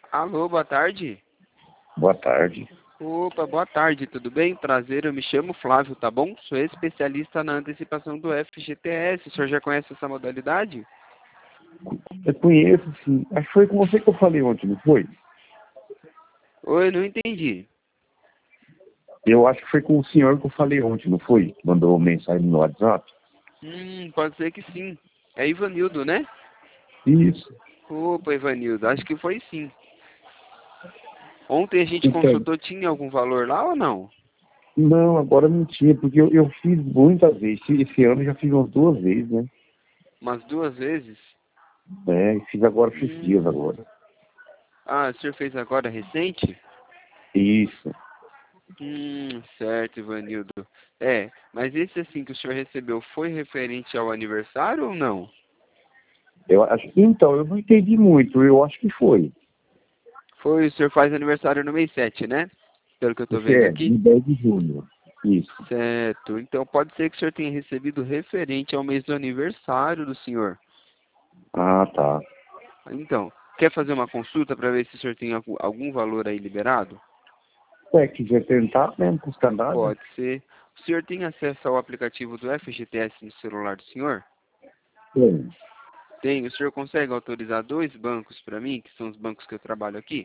Alô, boa tarde. Boa tarde. Opa, boa tarde, tudo bem? Prazer, eu me chamo Flávio, tá bom? Sou especialista na antecipação do FGTS. O senhor já conhece essa modalidade? Eu conheço, sim. Acho que foi com você que eu falei ontem, não foi? Oi, não entendi. Eu acho que foi com o senhor que eu falei ontem, não foi? Mandou mensagem no WhatsApp. Pode ser que sim. É Ivanildo, né? Isso. Opa, Ivanildo, acho que foi sim. Ontem a gente Então, consultou, tinha algum valor lá ou não? não, agora não tinha, porque eu fiz muitas vezes. Esse ano eu já fiz umas 2 vezes, né? Umas 2 vezes? É, e fiz agora esses dias Hum. agora. Ah, o senhor fez agora recente? Isso. Certo, Ivanildo. É, mas esse assim que o senhor recebeu foi referente ao aniversário ou não? Eu acho, então, eu não entendi muito, eu acho que foi. Foi, o senhor faz aniversário no mês 7, né? Pelo que eu tô Esse vendo é, aqui. de 10 de junho. Isso. Certo. Então pode ser que o senhor tenha recebido referente ao mês do aniversário do senhor. Ah, tá. Então, quer fazer uma consulta para ver se o senhor tem algum valor aí liberado? Ué, quiser tentar, né? Não custa nada. Pode ser. O senhor tem acesso ao aplicativo do FGTS no celular do senhor? Tem. Tem. O senhor consegue autorizar 2 bancos para mim, que são os bancos que eu trabalho aqui?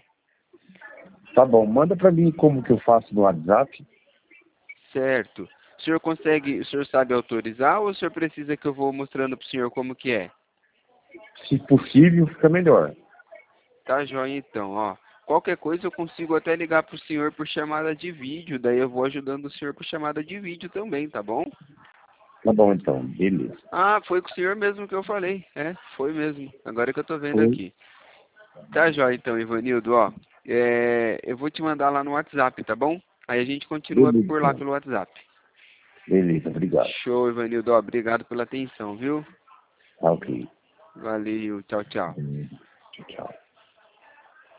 Tá bom, manda pra mim como que eu faço no WhatsApp. Certo. O senhor sabe autorizar ou o senhor precisa que eu vou mostrando para o senhor como que é? Se possível, fica melhor. Tá joia então, ó. Qualquer coisa eu consigo até ligar pro senhor por chamada de vídeo, daí eu vou ajudando o senhor por chamada de vídeo também, tá bom? Tá bom, então. Beleza. Ah, foi com o senhor mesmo que eu falei. É, foi mesmo. Agora que eu tô vendo Foi. aqui. Tá joia então, Ivanildo, ó. Eu vou te mandar lá no WhatsApp, tá bom? Aí a gente continua Beleza, por lá então. pelo WhatsApp. Beleza, obrigado. Show, Ivanildo, ó. Obrigado pela atenção, viu? Tá ok. Valeu, tchau, tchau. Tchau, tchau.